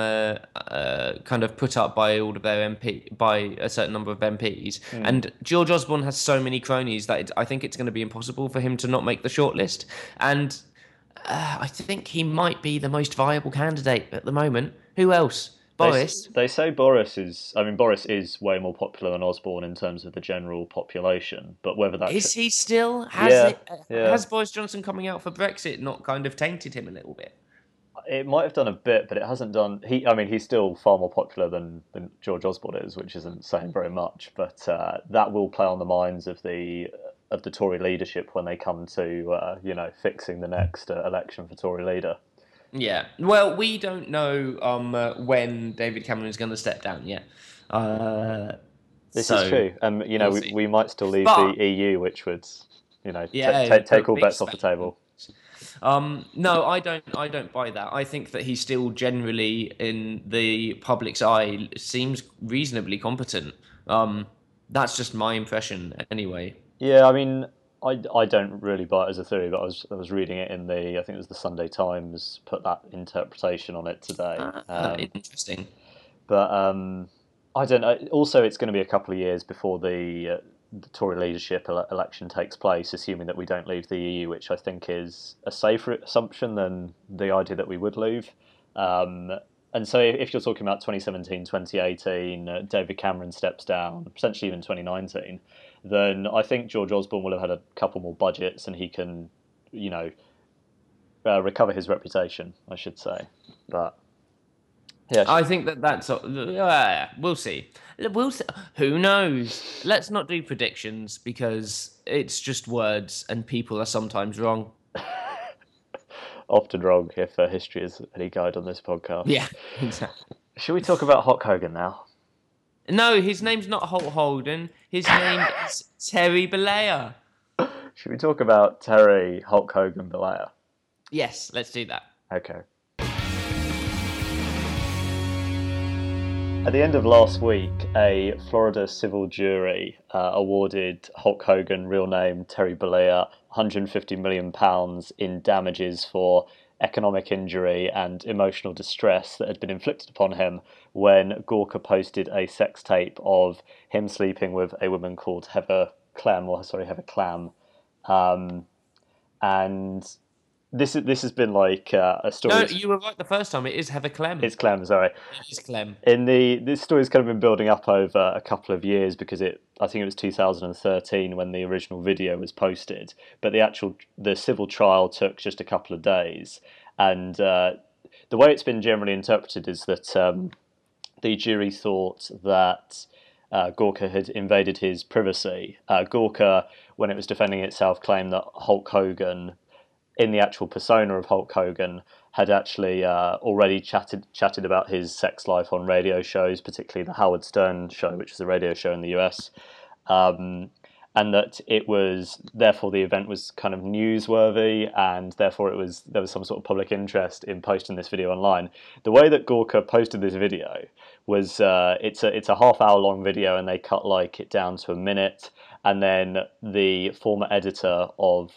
of put up by all of their by a certain number of MPs, and George Osborne has so many cronies that I think it's going to be impossible for him to not make the shortlist. And I think he might be the most viable candidate at the moment. Who else? Boris. They say Boris is. I mean, Boris is way more popular than Osborne in terms of the general population. But whether that is he still has Boris Johnson coming out for Brexit not kind of tainted him a little bit? It might have done a bit, but it hasn't done. He's still far more popular than George Osborne is, which isn't saying very much. But that will play on the minds of the Tory leadership when they come to fixing the next election for Tory leader. Yeah, well, we don't know when David Cameron is going to step down yet. This is true. We might still leave the EU, which would, take all bets off the table. No, I don't buy that. I think that he still generally, in the public's eye, seems reasonably competent. That's just my impression, anyway. Yeah, I mean, I don't really buy it as a theory, but I was reading it in I think it was the Sunday Times put that interpretation on it today. Interesting. But I don't know. Also, it's going to be a couple of years before the Tory leadership election takes place, assuming that we don't leave the EU, which I think is a safer assumption than the idea that we would leave. And so if you're talking about 2017, 2018, David Cameron steps down, potentially even 2019, then I think George Osborne will have had a couple more budgets and he can, recover his reputation, I should say. But yeah, I think that's we'll see. Who knows? Let's not do predictions because it's just words and people are sometimes wrong. Often wrong, if history is any guide on this podcast. Yeah, exactly. Should we talk about Hulk Hogan now? No, his name's not Hulk Hogan. His name is Terry Bollea. Should we talk about Terry Hulk Hogan Bollea? Yes, let's do that. Okay. At the end of last week, a Florida civil jury awarded Hulk Hogan, real name Terry Bollea, £150 million in damages for economic injury and emotional distress that had been inflicted upon him when Gawker posted a sex tape of him sleeping with a woman called Heather Clem. And this has been like a story. No, you were right the first time. It is Heather Clem. It's Clem, sorry. It is Clem. This story's kind of been building up over a couple of years because I think it was 2013 when the original video was posted, but the civil trial took just a couple of days, and the way it's been generally interpreted is that the jury thought that Gawker had invaded his privacy. Gawker, when it was defending itself, claimed that Hulk Hogan, in the actual persona of Hulk Hogan, had actually already chatted about his sex life on radio shows, particularly the Howard Stern show, which is a radio show in the US, and that therefore the event was kind of newsworthy, and therefore there was some sort of public interest in posting this video online. The way that Gawker posted this video was it's a half-hour long video, and they cut it down to a minute, and then the former editor of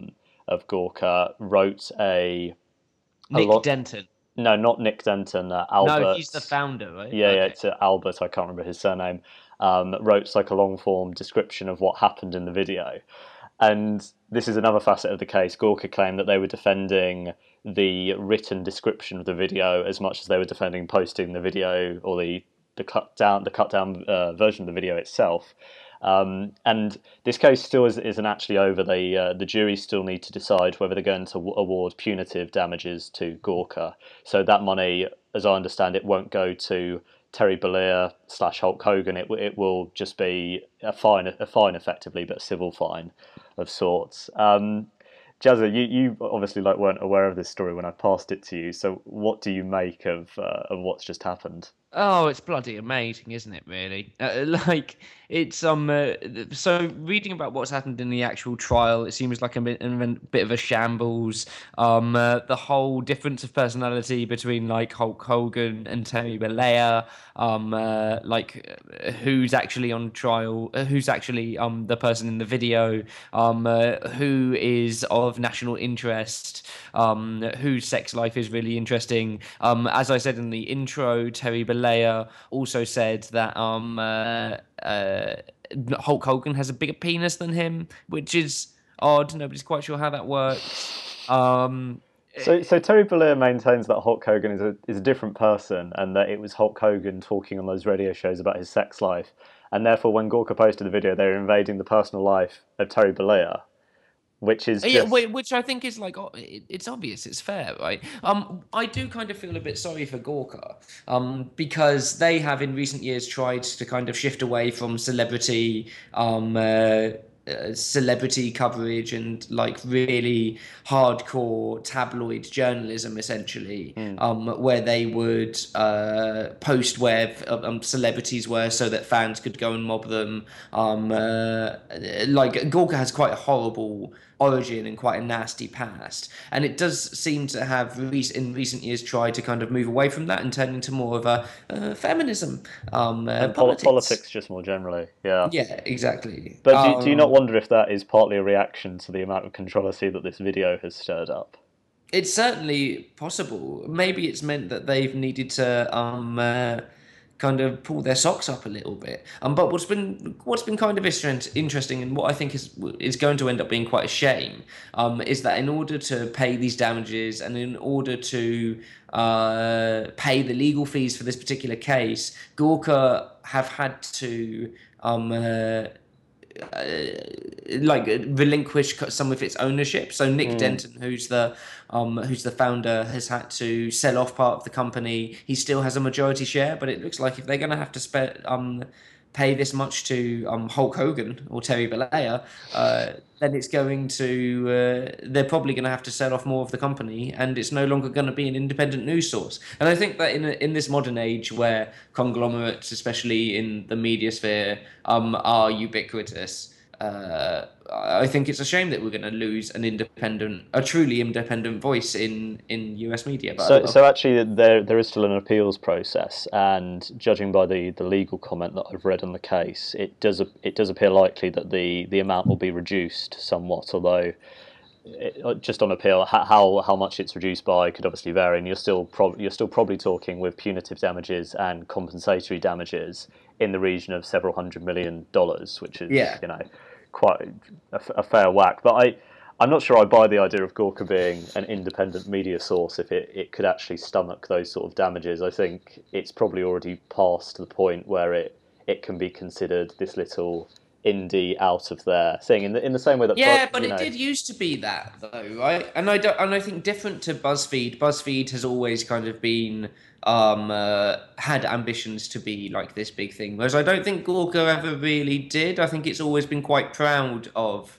Gawker wrote Nick Denton. No, not Nick Denton. Albert. No, he's the founder, right? Yeah, okay. It's Albert. I can't remember his surname. Wrote a long form description of what happened in the video, and this is another facet of the case. Gawker claimed that they were defending the written description of the video as much as they were defending posting the video or the cut down version of the video itself. And this case still isn't actually over. The jury still need to decide whether they're going to award punitive damages to Gawker. So that money, as I understand it, won't go to Terry Bollea / Hulk Hogan. It will just be a fine effectively, but a civil fine of sorts. Jazza, you obviously weren't aware of this story when I passed it to you. So what do you make of what's just happened? Oh, it's bloody amazing, isn't it? Really, it's So reading about what's happened in the actual trial, it seems like a bit of a shambles. The whole difference of personality between Hulk Hogan and Terry Bollea. Who's actually on trial? Who's actually the person in the video? Who is of national interest? Whose sex life is really interesting? As I said in the intro, Terry Bollea also said that Hulk Hogan has a bigger penis than him, which is odd. Nobody's quite sure how that works. So Terry Bollea maintains that Hulk Hogan is a different person, and that it was Hulk Hogan talking on those radio shows about his sex life, and therefore when Gawker posted the video, they were invading the personal life of Terry Bollea. Which is which I think is it's obvious, it's fair, right? I do kind of feel a bit sorry for Gawker, because they have in recent years tried to kind of shift away from celebrity coverage and really hardcore tabloid journalism, essentially, where they would post where celebrities were so that fans could go and mob them. Gawker has quite a horrible origin and quite a nasty past, and it does seem to have in recent years tried to kind of move away from that and turn into more of a feminism and politics just more generally. Yeah exactly. But do you not wonder if that is partly a reaction to the amount of controversy that this video has stirred up? It's certainly possible. Maybe it's meant that they've needed to kind of pull their socks up a little bit. But what's been kind of interesting, and what I think is going to end up being quite a shame, is that in order to pay these damages and in order to pay the legal fees for this particular case, Gawker have had to relinquish some of its ownership. So Nick Denton, who's the founder, has had to sell off part of the company. He still has a majority share, but it looks like if they're going to have to pay this much to Hulk Hogan or Terry Bollea, then it's going to they're probably going to have to sell off more of the company, and it's no longer going to be an independent news source. And I think that in this modern age where conglomerates, especially in the media sphere, are ubiquitous. I think it's a shame that we're going to lose a truly independent voice in US media. But So actually, there is still an appeals process, and judging by the legal comment that I've read on the case, it does appear likely that the amount will be reduced somewhat. Although, just on appeal, how much it's reduced by could obviously vary, and you're still probably talking with punitive damages and compensatory damages in the region of several $100 million, which is yeah, quite a fair whack. But I'm not sure I buy the idea of Gawker being an independent media source if it could actually stomach those sort of damages. I think it's probably already past the point where it can be considered this little indie out of their thing in the same way that but it did used to be that though, right? And I think different to BuzzFeed. BuzzFeed has always kind of been had ambitions to be like this big thing, whereas I don't think Gawker ever really did. I think it's always been quite proud of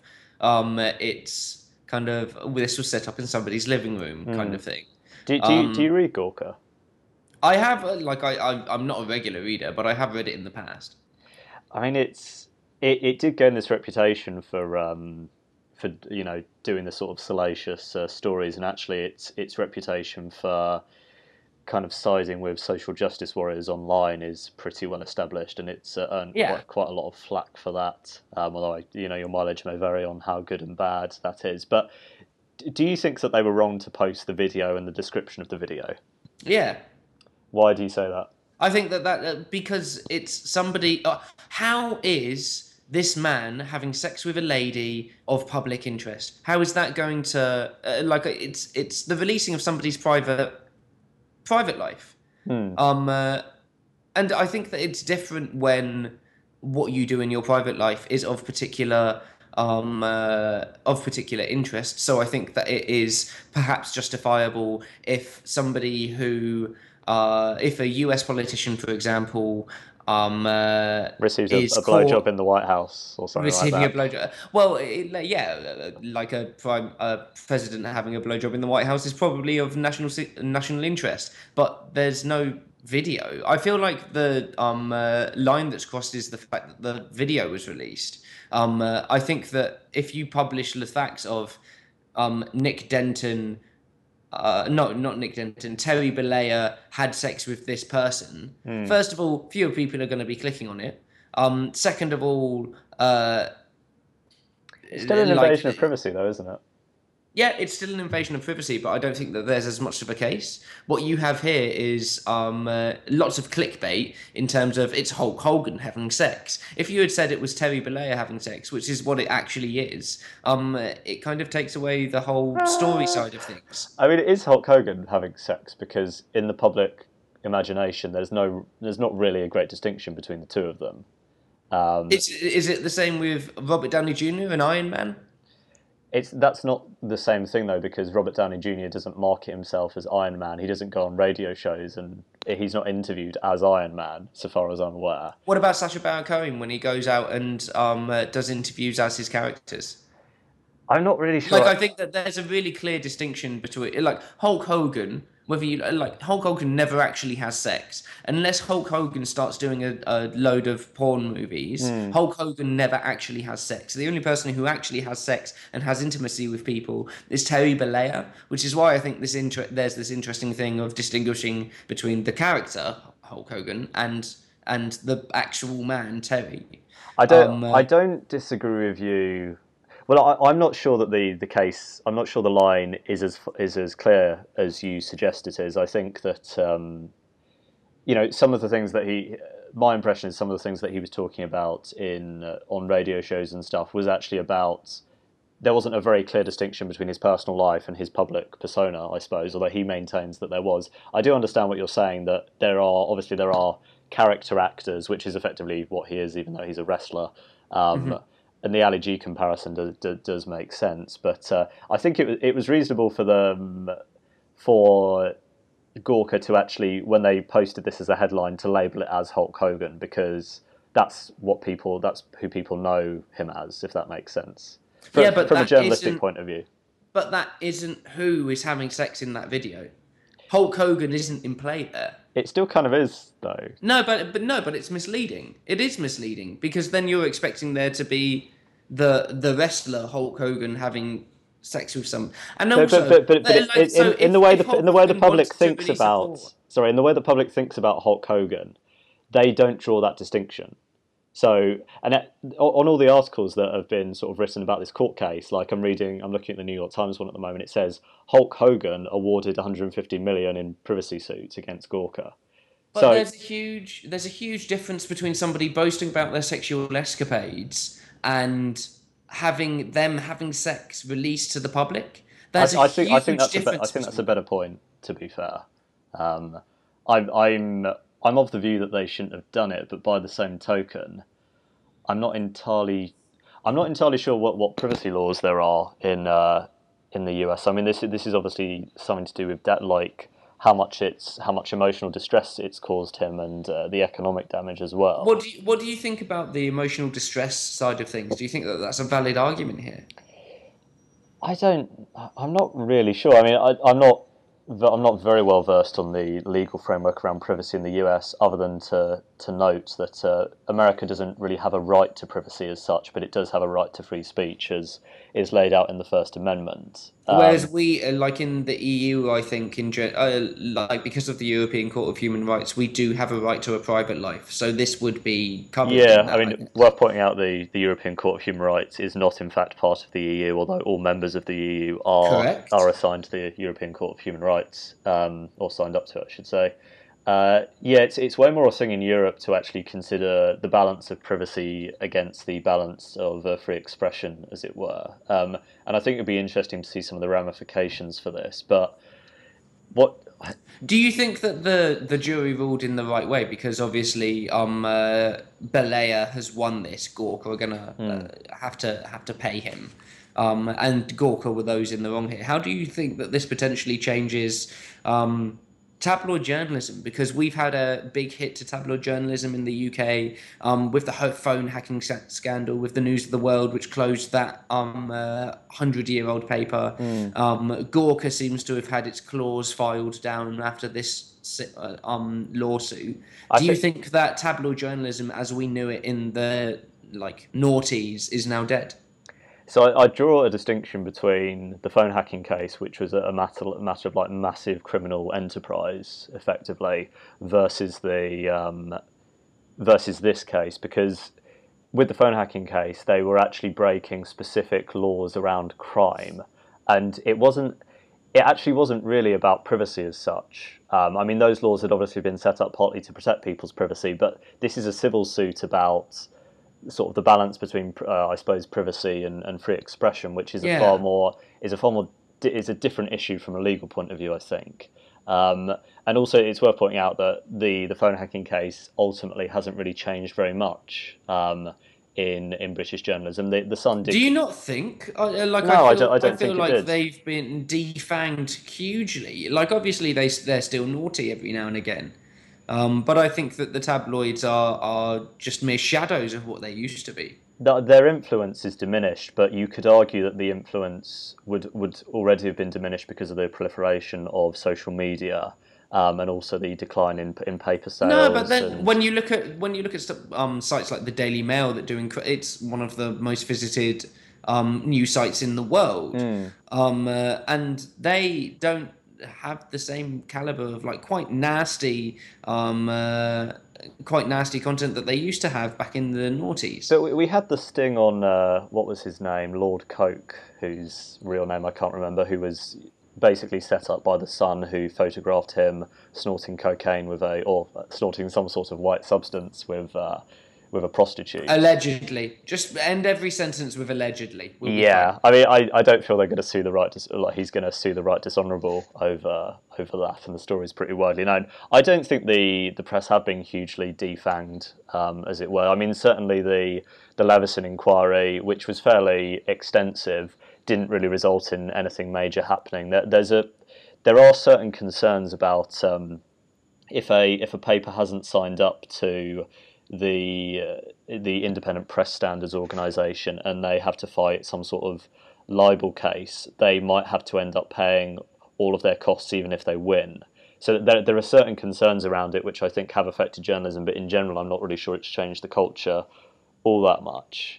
its kind of this was set up in somebody's living room kind of thing. Do you read Gawker? I have I'm not a regular reader, but I have read it in the past. I mean, it did gain this reputation for doing the sort of salacious stories, and actually its reputation for kind of siding with social justice warriors online is pretty well established, and it's earned quite a lot of flack for that. Although your mileage may vary on how good and bad that is. But do you think that they were wrong to post the video and the description of the video? Yeah. Why do you say that? I think that because it's somebody. How is this man having sex with a lady of public interest? How is that going to it's the releasing of somebody's private life. And I think that it's different when what you do in your private life is of particular interest. So I think that it is perhaps justifiable if somebody who if a US politician, for example, receives a blowjob in the White House or something like that. Receiving a blowjob. Well, like a president having a blowjob in the White House is probably of national interest, but there's no video. I feel like the line that's crossed is the fact that the video was released. I think that if you publish the facts of Nick Denton. No, not Nick Denton. Terry Bollea had sex with this person. First of all, fewer people are going to be clicking on it. Second of all, it's still an invasion of privacy, though, isn't it? Yeah, it's still an invasion of privacy, but I don't think that there's as much of a case. What you have here is lots of clickbait in terms of it's Hulk Hogan having sex. If you had said it was Terry Bollea having sex, which is what it actually is, it kind of takes away the whole story side of things. I mean, it is Hulk Hogan having sex because in the public imagination, there's not really a great distinction between the two of them. Is it the same with Robert Downey Jr. and Iron Man? That's not the same thing though, because Robert Downey Jr. doesn't market himself as Iron Man. He doesn't go on radio shows, and he's not interviewed as Iron Man, so far as I'm aware. What about Sacha Baron Cohen when he goes out and does interviews as his characters? I'm not really sure. I think that there's a really clear distinction between Hulk Hogan. Whether you Hulk Hogan never actually has sex unless Hulk Hogan starts doing a load of porn movies. Hulk Hogan never actually has sex. The only person who actually has sex and has intimacy with people is Terry Bollea, which is why I think there's this interesting thing of distinguishing between the character Hulk Hogan and the actual man Terry. I don't disagree with you. Well, I'm not sure that the case. I'm not sure the line is as clear as you suggest it is. I think that some of the things that my impression is some of the things that he was talking about on radio shows and stuff was actually about. There wasn't a very clear distinction between his personal life and his public persona, I suppose. Although he maintains that there was. I do understand what you're saying. That there are character actors, which is effectively what he is, even though he's a wrestler. And the Ali G comparison does make sense, but I think it was reasonable for Gawker to actually, when they posted this as a headline, to label it as Hulk Hogan, because that's who people know him as, if that makes sense. Yeah, but From a that journalistic isn't. point of view. But that isn't who is having sex in that video. Hulk Hogan isn't in play there. It still kind of is, though. No, but it's misleading. It is misleading because then you're expecting there to be the wrestler Hulk Hogan having sex with some, and also, in the way the public thinks about, in the way the public thinks about Hulk Hogan, they don't draw that distinction. So, on all the articles that have been sort of written about this court case, like I'm looking at the New York Times one at the moment. It says Hulk Hogan awarded 150 million in privacy suits against Gawker. But so, there's a huge difference between somebody boasting about their sexual escapades and having sex released to the public. I think that's a better point. To be fair, I'm of the view that they shouldn't have done it, but by the same token, I'm not entirely sure what privacy laws there are in the US. I mean, this is obviously something to do with that, like how much emotional distress it's caused him, and the economic damage as well. What do you think about the emotional distress side of things? Do you think that that's a valid argument here? I'm not really sure. I mean, I'm not very well versed on the legal framework around privacy in the US, other than to note that America doesn't really have a right to privacy as such, but it does have a right to free speech, as is laid out in the First Amendment. Whereas we, like in the EU, I think, like because of the European Court of Human Rights, we do have a right to a private life. So this would be covered. Yeah, I mean, worth pointing out, the European Court of Human Rights is not in fact part of the EU, although all members of the EU are assigned to the European Court of Human Rights, or signed up to it, I should say. It's way more a thing in Europe to actually consider the balance of privacy against the balance of free expression, as it were. And I think it'd be interesting to see some of the ramifications for this. But what do you think that the jury ruled in the right way? Because obviously, Balea has won this. Gawker are gonna have to pay him. And Gawker were those in the wrong here. How do you think that this potentially changes tabloid journalism? Because we've had a big hit to tabloid journalism in the UK with the phone hacking scandal, with the News of the World, which closed that 100-year-old paper. Gawker seems to have had its claws filed down after this lawsuit. Do you think that tabloid journalism, as we knew it in the noughties, is now dead? So I draw a distinction between the phone hacking case, which was a matter of like massive criminal enterprise, effectively, versus this case, because with the phone hacking case, they were actually breaking specific laws around crime, and it actually wasn't really about privacy as such. I mean, those laws had obviously been set up partly to protect people's privacy, but this is a civil suit about sort of the balance between, I suppose, privacy and free expression, which is a different issue from a legal point of view, I think. And also, it's worth pointing out that the phone hacking case ultimately hasn't really changed very much in British journalism. The Sun did. Do you not think? I feel like they've been defanged hugely. Like, obviously, they're still naughty every now and again. But I think that the tabloids are just mere shadows of what they used to be. Their influence is diminished, but you could argue that the influence would already have been diminished because of the proliferation of social media, and also the decline in paper sales. No, but then when you look at sites like the Daily Mail it's one of the most visited news sites in the world, and they don't have the same caliber of quite nasty content that they used to have back in the noughties. So we had the sting on what was his name, Lord Coke, whose real name I can't remember, who was basically set up by the Sun, who photographed him snorting cocaine or snorting some sort of white substance with a prostitute. Allegedly. Just end every sentence with allegedly. Yeah, I mean, I don't feel they're going to sue he's going to sue the right dishonourable over that, and the story's pretty widely known. I don't think the press have been hugely defanged, as it were. I mean, certainly the Leveson inquiry, which was fairly extensive, didn't really result in anything major happening. There are certain concerns about if a paper hasn't signed up to the Independent Press Standards Organisation, and they have to fight some sort of libel case, they might have to end up paying all of their costs even if they win. So there are certain concerns around it which I think have affected journalism, but in general, I'm not really sure it's changed the culture all that much.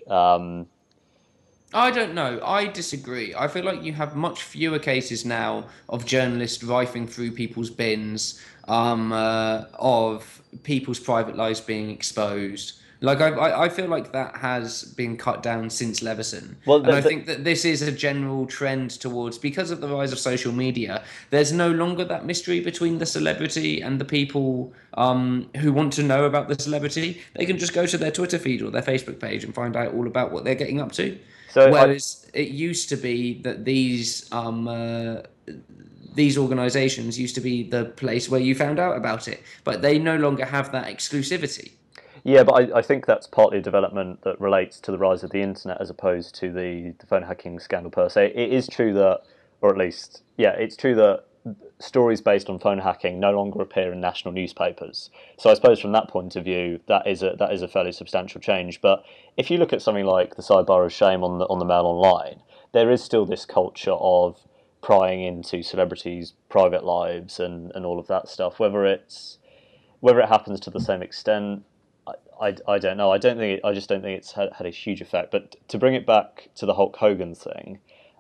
I don't know. I disagree. I feel like you have much fewer cases now of journalists rifling through people's bins, of people's private lives being exposed. Like I feel like that has been cut down since Leveson, Well, and I think that this is a general trend towards, because of the rise of social media. There's no longer that mystery between the celebrity and the people who want to know about the celebrity. They can just go to their Twitter feed or their Facebook page and find out all about what they're getting up to. so Whereas it used to be that these organisations used to be the place where you found out about it, but they no longer have that exclusivity. Yeah, but I think that's partly a development that relates to the rise of the internet as opposed to the phone hacking scandal per se. It is true that, or at least, yeah, it's true that stories based on phone hacking no longer appear in national newspapers. So I suppose from that point of view, that is a fairly substantial change. But if you look at something like the Sidebar of Shame on the Mail Online, there is still this culture of prying into celebrities' private lives and all of that stuff. Whether it happens to the same extent, I don't know. I just don't think it's had a huge effect. But to bring it back to the Hulk Hogan thing,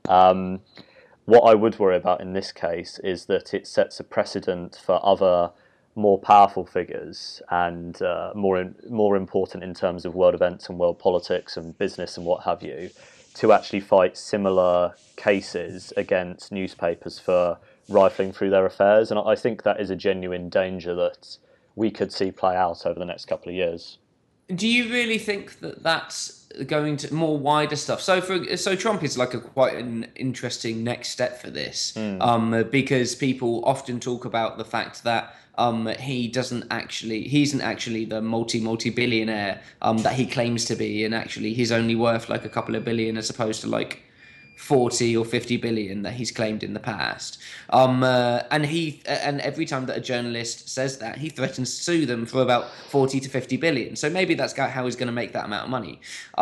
what I would worry about in this case is that it sets a precedent for other more powerful figures and more important in terms of world events and world politics and business and what have you, to actually fight similar cases against newspapers for rifling through their affairs. And I think that is a genuine danger that we could see play out over the next couple of years. Do you really think that that's going to more wider stuff? So Trump is like a quite an interesting next step for this, because people often talk about the fact that he isn't actually the multi billionaire that he claims to be, and actually he's only worth like a couple of billion as opposed to like 40 or 50 billion that he's claimed in the past. And every time that a journalist says that, he threatens to sue them for about 40 to 50 billion. So maybe that's how he's going to make that amount of money.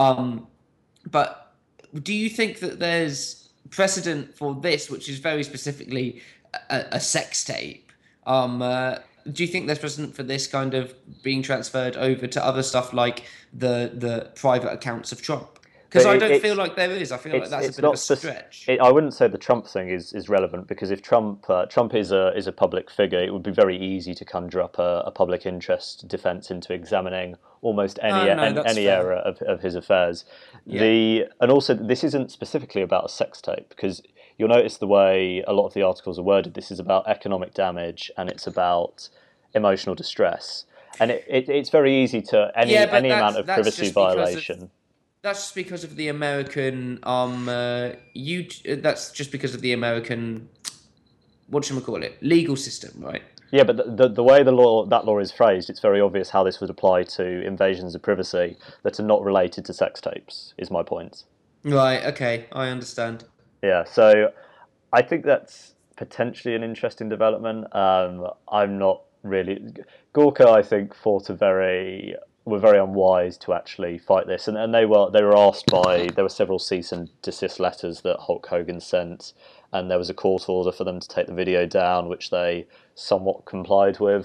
But do you think that there's precedent for this, which is very specifically a sex tape? Do you think there's precedent for this kind of being transferred over to other stuff like the private accounts of Trump? Because I don't feel like there is. I feel like that's a bit of a stretch. I wouldn't say the Trump thing is relevant, because if Trump is a public figure, it would be very easy to conjure up a public interest defence into examining almost any area of his affairs. Yeah. And also, this isn't specifically about a sex tape, because you'll notice the way a lot of the articles are worded. This is about economic damage and it's about emotional distress, and it's very easy to any amount of privacy violation. That's just because of the American that's just because of the American legal system, right? Yeah, but the way that law is phrased, it's very obvious how this would apply to invasions of privacy that are not related to sex tapes, is my point. Right, okay, I understand. Yeah, so I think that's potentially an interesting development. I'm not really... Gawker, I think, were very unwise to actually fight this, and they were asked there were several cease and desist letters that Hulk Hogan sent, and there was a court order for them to take the video down, which they somewhat complied with.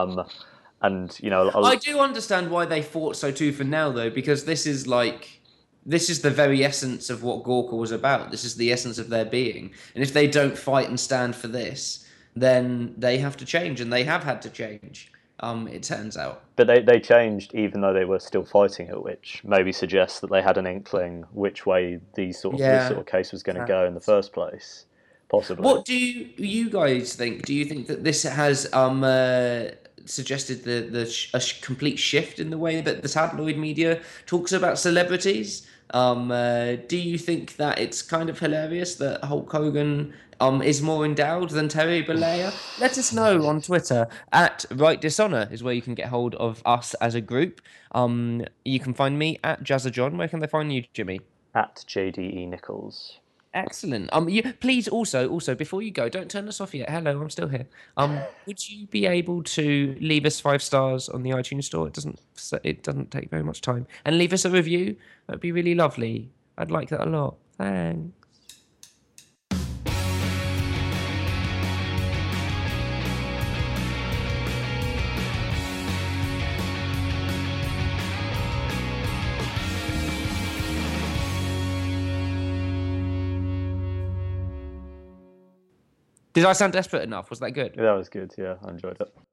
And I do understand why they fought so tooth and nail, though, because this is the very essence of what Gawker was about. This is the essence of their being, and if they don't fight and stand for this, then they have to change, and they have had to change. It turns out. But they changed even though they were still fighting it, which maybe suggests that they had an inkling which way this sort of case was going to go in the first place, possibly. What do you guys think? Do you think that this has suggested a complete shift in the way that the tabloid media talks about celebrities? Do you think that it's kind of hilarious that Hulk Hogan is more endowed than Terry Bollea? Let us know on Twitter at Right Dishonor is where you can get hold of us as a group. You can find me at Jazza John. Where can they find you, Jimmy? At JDE Nichols. Excellent. Please also before you go, don't turn us off yet. Hello, I'm still here. Would you be able to leave us 5 stars on the iTunes store? It doesn't take very much time, and leave us a review. That'd be really lovely. I'd like that a lot. Thanks. Did I sound desperate enough? Was that good? That was good. Yeah, I enjoyed it.